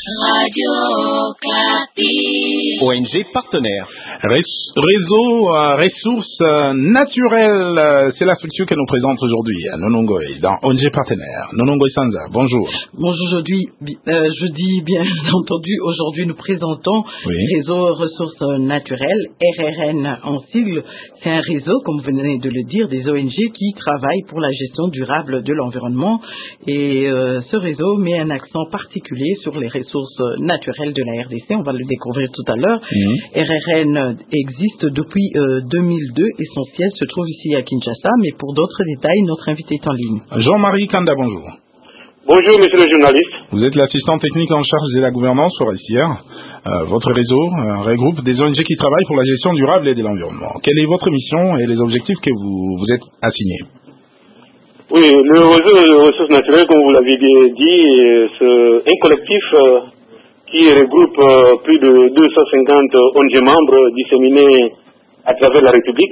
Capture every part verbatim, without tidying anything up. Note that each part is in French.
Radio Okapi. O N G partenaire. Réseau euh, ressources euh, naturelles, euh, c'est la structure que nous présente aujourd'hui à Nonongoy, dans O N G partenaire. Nonongoy Sanza, bonjour. Bonjour, aujourd'hui, euh, je dis bien entendu, aujourd'hui nous présentons oui. Réseau ressources naturelles, R R N en sigle. C'est un réseau, comme vous venez de le dire, des O N G qui travaillent pour la gestion durable de l'environnement. Et euh, ce réseau met un accent particulier sur les ressources naturelles de la R D C. On va le découvrir tout à l'heure. Mmh. R R N existe depuis euh, deux mille deux et son siège se trouve ici à Kinshasa. Mais pour d'autres détails, notre invité est en ligne. Jean-Marie Kanda, bonjour. Bonjour, monsieur le journaliste. Vous êtes l'assistant technique en charge de la gouvernance forestière. Euh, votre réseau euh, regroupe des O N G qui travaillent pour la gestion durable et de l'environnement. Quelle est votre mission et les objectifs que vous vous êtes assignés? Oui, le réseau de ressources naturelles, comme vous l'avez dit, c'est un collectif euh, qui regroupe euh, plus de deux cent cinquante O N G membres disséminés à travers la République.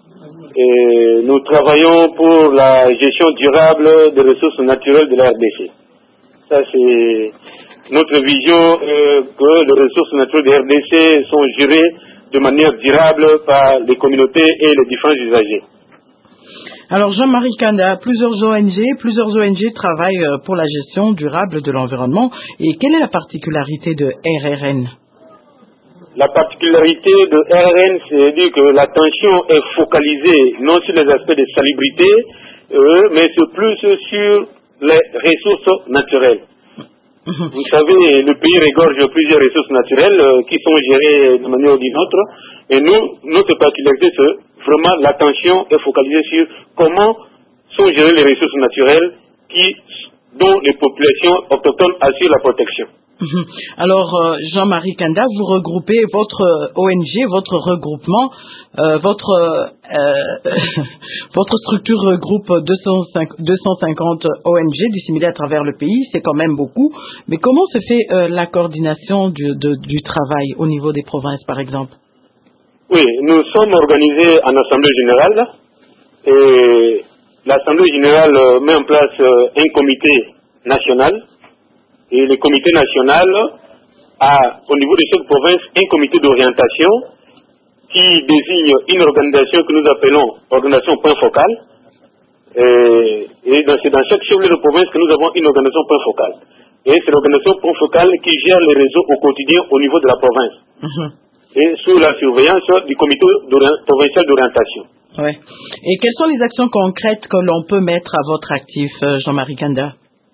Et nous travaillons pour la gestion durable des ressources naturelles de la R D C. Ça, c'est notre vision euh, que les ressources naturelles de la R D C sont gérées de manière durable par les communautés et les différents usagers. Alors Jean-Marie Kanda, plusieurs O N G, plusieurs O N G travaillent pour la gestion durable de l'environnement. Et quelle est la particularité de R R N? La particularité de R R N, c'est dire que l'attention est focalisée non sur les aspects de salubrité, euh, mais c'est plus sur les ressources naturelles. Vous savez, le pays regorge plusieurs ressources naturelles euh, qui sont gérées de manière ou d'une autre. Et nous, notre particularité, c'est vraiment l'attention est focalisée sur comment sont gérées les ressources naturelles qui, dont les populations autochtones assurent la protection. Alors, euh, Jean-Marie Kanda, vous regroupez votre O N G, votre regroupement, euh, votre euh, votre structure regroupe deux cent cinquante O N G disséminés à travers le pays, c'est quand même beaucoup. Mais comment se fait euh, la coordination du, de, du travail au niveau des provinces, par exemple? Oui, nous sommes organisés en Assemblée générale et l'Assemblée générale met en place un comité national. Et le comité national a, au niveau de chaque province, un comité d'orientation qui désigne une organisation que nous appelons organisation point focal. Et, et dans, c'est dans chaque chef de province que nous avons une organisation point focal. Et c'est l'organisation point focal qui gère les réseaux au quotidien au niveau de la province. Mm-hmm. Et sous la surveillance du comité provincial d'orientation. Ouais. Et quelles sont les actions concrètes que l'on peut mettre à votre actif, Jean-Marie Kanda?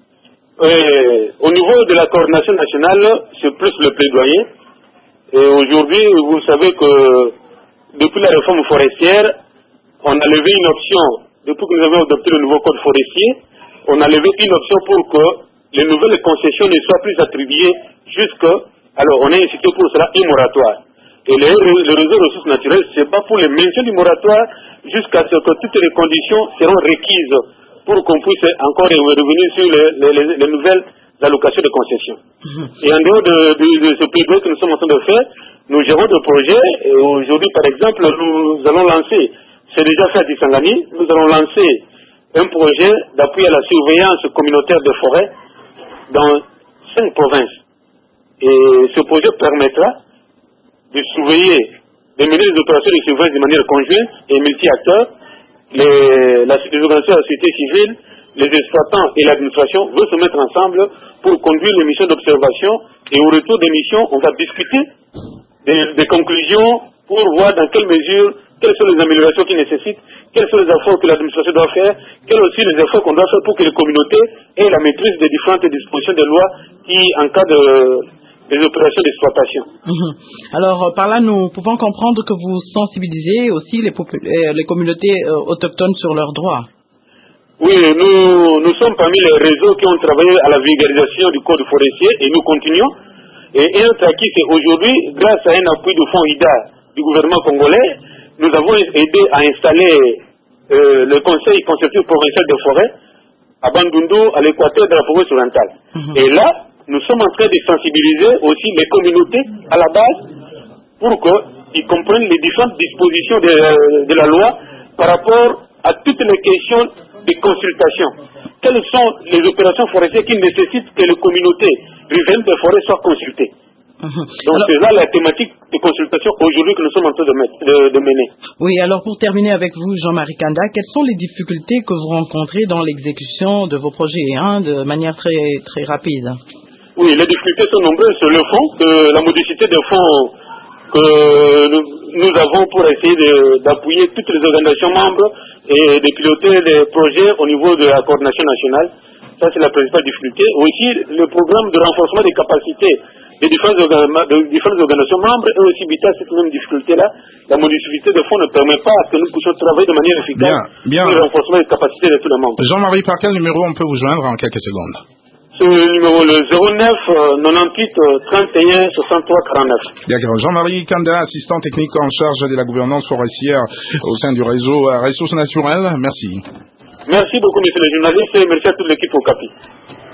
Euh, au niveau de la coordination nationale, c'est plus le plaidoyer. Et aujourd'hui, vous savez que depuis la réforme forestière, on a levé une option, depuis que nous avons adopté le nouveau code forestier, on a levé une option pour que les nouvelles concessions ne soient plus attribuées jusqu'à... Alors, on a institué pour cela un moratoire. Et le, le réseau de ressources naturelles, c'est pas pour le maintien du moratoire jusqu'à ce que toutes les conditions seront requises pour qu'on puisse encore revenir sur les, les, les nouvelles allocations de concession. Mmh. Et en dehors de, de, de ce plaidoyer que nous sommes en train de faire, nous gérons des projets. Et aujourd'hui, par exemple, nous allons lancer, c'est déjà fait à Tisangani, nous allons lancer un projet d'appui à la surveillance communautaire des forêts dans cinq provinces. Et ce projet permettra de surveiller, de mener des opérations de surveillance de manière conjointe et multi-acteurs. Les, la, les organisations de la société civile, les exploitants et l'administration veulent se mettre ensemble pour conduire les missions d'observation et au retour des missions, on va discuter des, des conclusions pour voir dans quelle mesure, quelles sont les améliorations qui nécessitent, quels sont les efforts que l'administration doit faire, quels aussi les efforts qu'on doit faire pour que les communautés aient la maîtrise des différentes dispositions des lois qui encadrent des opérations d'exploitation. Mmh. Alors, par là, nous pouvons comprendre que vous sensibilisez aussi les, les communautés euh, autochtones sur leurs droits. Oui, nous, nous sommes parmi les réseaux qui ont travaillé à la vulgarisation du code forestier et nous continuons. Et un acquis, c'est aujourd'hui, grâce à un appui du fonds I D A du gouvernement congolais, nous avons aidé à installer euh, le conseil consultatif provincial des forêts à Bandundu, à l'équateur de la province orientale. Mmh. Et là, nous sommes en train de sensibiliser aussi les communautés à la base pour qu'ils comprennent les différentes dispositions de, de la loi par rapport à toutes les questions de consultation. Quelles sont les opérations forestières qui nécessitent que les communautés riveraines des forêts soient consultées. Mmh. Donc alors, c'est là la thématique de consultation aujourd'hui que nous sommes en train de, mettre, de, de mener. Oui, alors pour terminer avec vous, Jean-Marie Kanda, quelles sont les difficultés que vous rencontrez dans l'exécution de vos projets hein, de manière très, très rapide? Oui, les difficultés sont nombreuses sur le fond, que la modicité des fonds que nous, nous avons pour essayer d'appuyer toutes les organisations membres et de piloter les projets au niveau de la coordination nationale. Ça, c'est la principale difficulté. Aussi, le programme de renforcement des capacités des différentes, de différentes organisations membres est aussi buté à cette même difficulté-là. La modicité des fonds ne permet pas à ce que nous puissions travailler de manière efficace bien, bien. pour le renforcement des capacités de tous les membres. Jean-Marie, par quel numéro on peut vous joindre en quelques secondes? C'est le numéro le zéro neuf quatre-vingt-dix-huit trente et un soixante-trois quarante-neuf. D'accord. Jean-Marie Kanda, assistant technique en charge de la gouvernance forestière au sein du réseau Ressources naturelles. Merci. Merci beaucoup, monsieur le journaliste, et merci à toute l'équipe au CAPI.